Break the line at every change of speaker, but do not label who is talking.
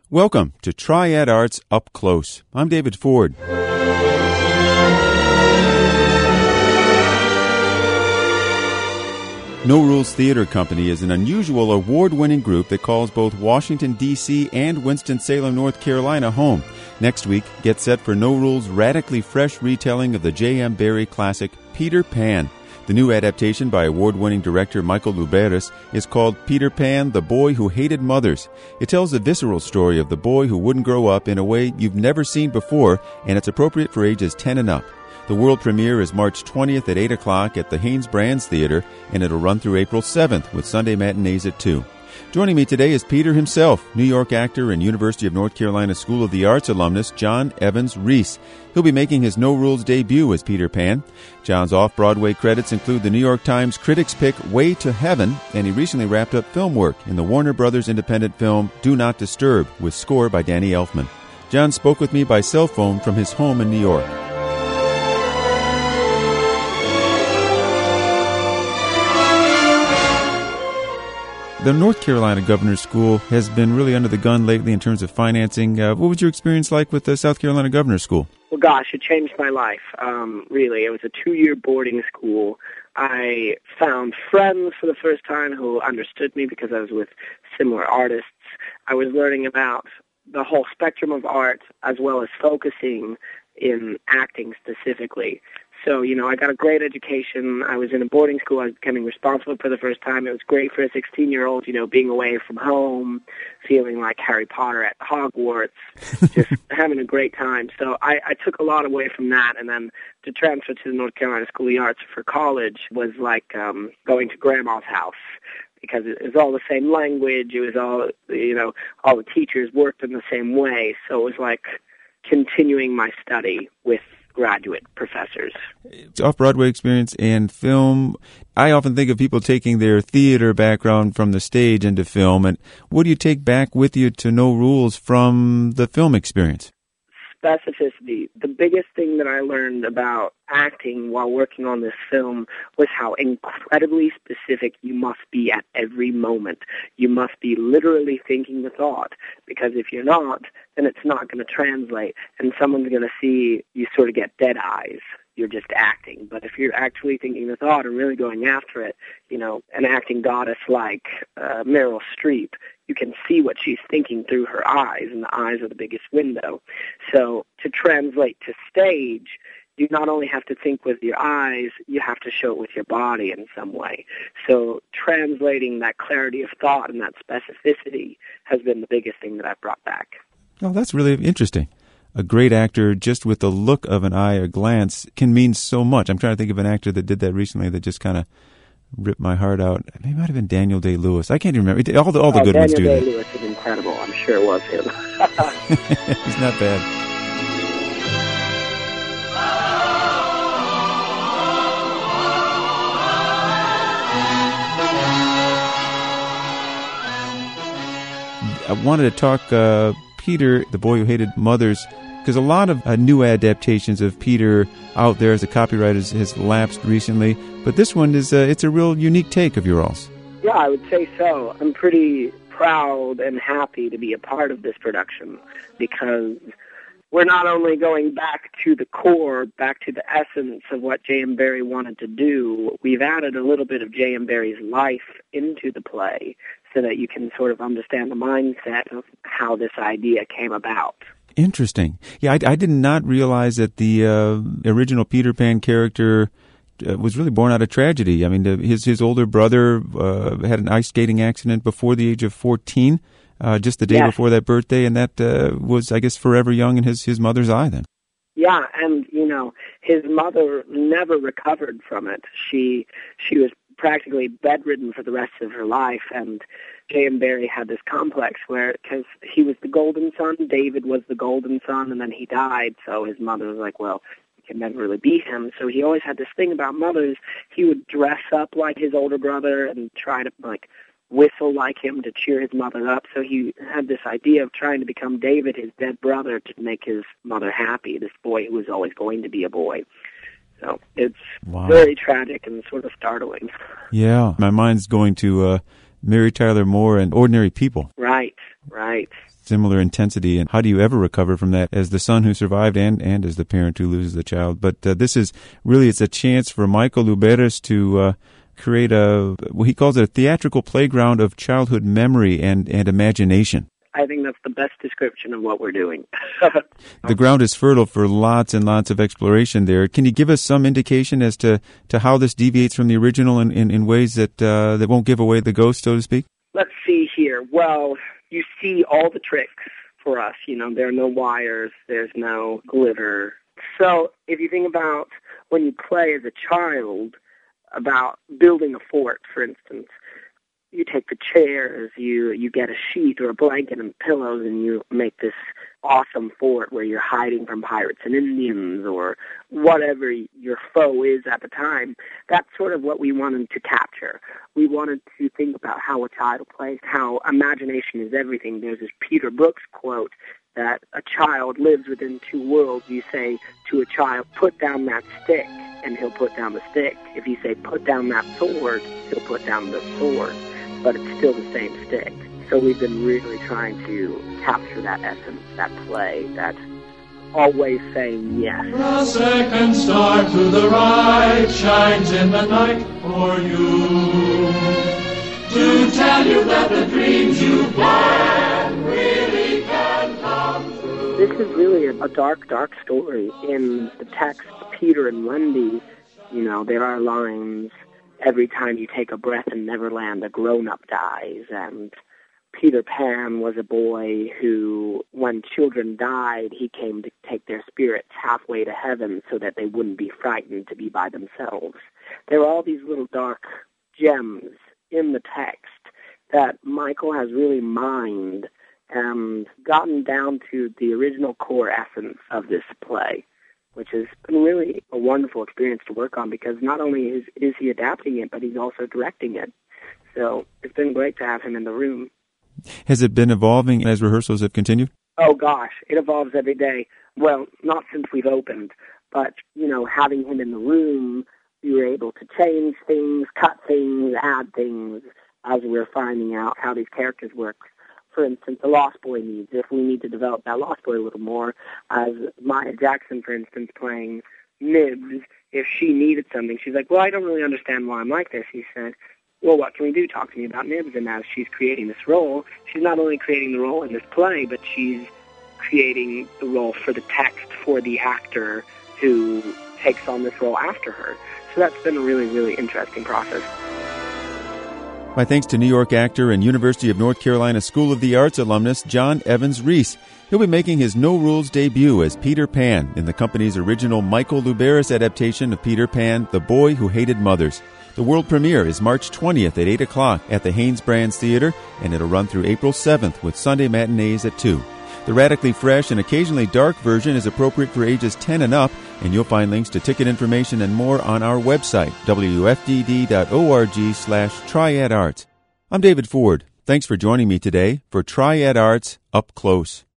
Welcome to Triad Arts Up Close. I'm David Ford. No Rules Theater Company is an unusual award-winning group that calls both Washington, D.C. and Winston-Salem, North Carolina home. Next week, get set for No Rules' radically fresh retelling of the J.M. Barrie classic Peter Pan. The new adaptation by award-winning director Michael Luberis is called Peter Pan, the Boy Who Hated Mothers. It tells the visceral story of the boy who wouldn't grow up in a way you've never seen before, and it's appropriate for ages 10 and up. The world premiere is March 20th at 8 o'clock at the Haynes Brands Theater, and it'll run through April 7th with Sunday matinees at 2. Joining me today is Peter himself, New York actor and University of North Carolina School of the Arts alumnus John Evans Reese. He'll be making his No Rules debut as Peter Pan. John's off-Broadway credits include the New York Times Critics' Pick Way to Heaven, and he recently wrapped up film work in the Warner Brothers independent film Do Not Disturb, with score by Danny Elfman. John spoke with me by cell phone from his home in New York. The North Carolina Governor's School has been really under the gun lately in terms of financing. What was your experience like with the South Carolina Governor's School?
Well, gosh, it changed my life, really. It was a 2-year boarding school. I found friends for the first time who understood me because I was with similar artists. I was learning about the whole spectrum of art as well as focusing in acting specifically. So, I got a great education. I was in a boarding school. I was becoming responsible for the first time. It was great for a 16-year-old, being away from home, feeling like Harry Potter at Hogwarts, just having a great time. So I took a lot away from that. And then to transfer to the North Carolina School of the Arts for college was like going to grandma's house, because it was all the same language. It was all, all the teachers worked in the same way. So it was like continuing my study with graduate professors.
Off-Broadway experience and film. I often think of people taking their theater background from the stage into film. And what do you take back with you to No Rules from the film experience?
Specificity. The biggest thing that I learned about acting while working on this film was how incredibly specific you must be at every moment. You must be literally thinking the thought, because if you're not, then it's not going to translate, and someone's going to see you sort of get dead eyes. You're just acting. But if you're actually thinking the thought and really going after it, an acting goddess like Meryl Streep, you can see what she's thinking through her eyes, and the eyes are the biggest window. So to translate to stage, you not only have to think with your eyes, you have to show it with your body in some way. So translating that clarity of thought and that specificity has been the biggest thing that I've brought back.
Oh, that's really interesting. A great actor, just with the look of an eye or glance, can mean so much. I'm trying to think of an actor that did that recently that just kind of ripped my heart out. It might have been Daniel Day-Lewis. I can't even remember. All the good ones do that.
Daniel Day-Lewis is incredible. I'm sure it was him.
He's not bad. I wanted to talk Peter, the Boy Who Hated Mothers, because a lot of new adaptations of Peter out there as a copyright has lapsed recently, but this one is it's a real unique take of your all's.
Yeah, I would say so. I'm pretty proud and happy to be a part of this production, because we're not only going back to the core, back to the essence of what J.M. Barrie wanted to do, we've added a little bit of J.M. Barrie's life into the play so that you can sort of understand the mindset of how this idea came about.
Interesting. Yeah, I did not realize that the original Peter Pan character was really born out of tragedy. I mean, his older brother had an ice skating accident before the age of 14, just the day before that birthday, and that was, I guess, forever young in his mother's eye then.
Yeah, and, his mother never recovered from it. She was practically bedridden for the rest of her life, and J.M. Barrie had this complex where, because he was the golden son, David was the golden son, and then he died, so his mother was like, well, it can never really be him. So he always had this thing about mothers. He would dress up like his older brother and try to, whistle like him to cheer his mother up. So he had this idea of trying to become David, his dead brother, to make his mother happy, this boy who was always going to be a boy. So it's very tragic and sort of startling.
Yeah, my mind's going to Mary Tyler Moore and Ordinary People.
Right.
similar intensity. And how do you ever recover from that as the son who survived and as the parent who loses the child? But this is really, it's a chance for Michael Luberis to create he calls it a theatrical playground of childhood memory and imagination.
I think that's the best description of what we're doing.
The ground is fertile for lots and lots of exploration there. Can you give us some indication as to how this deviates from the original in ways that won't give away the ghost, so to speak?
Let's see here. Well, you see all the tricks for us. There are no wires. There's no glitter. So if you think about when you play as a child about building a fort, for instance, you take the chairs, you get a sheet or a blanket and pillows, and you make this awesome fort where you're hiding from pirates and Indians or whatever your foe is at the time. That's sort of what we wanted to capture. We wanted to think about how a child plays, how imagination is everything. There's this Peter Brooks quote that a child lives within two worlds. You say to a child, put down that stick, and he'll put down the stick. If you say, put down that sword, he'll put down the sword. But it's still the same stick. So we've been really trying to capture that essence, that play, that always saying yes.
The second star to the right shines in the night for you, to tell you that the dreams you plan really can come true.
This is really a dark, dark story. In the text, Peter and Wendy, there are lines, every time you take a breath in Neverland, a grown-up dies. And Peter Pan was a boy who, when children died, he came to take their spirits halfway to heaven so that they wouldn't be frightened to be by themselves. There are all these little dark gems in the text that Michael has really mined and gotten down to the original core essence of this play, which has been really a wonderful experience to work on because not only is he adapting it, but he's also directing it. So it's been great to have him in the room.
Has it been evolving as rehearsals have continued?
Oh, gosh, it evolves every day. Well, not since we've opened, but, having him in the room, we were able to change things, cut things, add things as we're finding out how these characters work. For instance, the Lost Boy needs, if we need to develop that Lost Boy a little more, as Maya Jackson, for instance, playing Nibs, if she needed something, she's like, well, I don't really understand why I'm like this. He said, well, what can we do? Talk to me about Nibs. And as she's creating this role, she's not only creating the role in this play, but she's creating the role for the text for the actor who takes on this role after her. So that's been a really, really interesting process.
My thanks to New York actor and University of North Carolina School of the Arts alumnus John Evans Reese. He'll be making his No Rules debut as Peter Pan in the company's original Michael Luberis adaptation of Peter Pan, The Boy Who Hated Mothers. The world premiere is March 20th at 8 o'clock at the Haynes Brands Theater, and it'll run through April 7th with Sunday matinees at 2. The radically fresh and occasionally dark version is appropriate for ages 10 and up, and you'll find links to ticket information and more on our website, wfdd.org/triadarts. I'm David Ford. Thanks for joining me today for Triad Arts Up Close.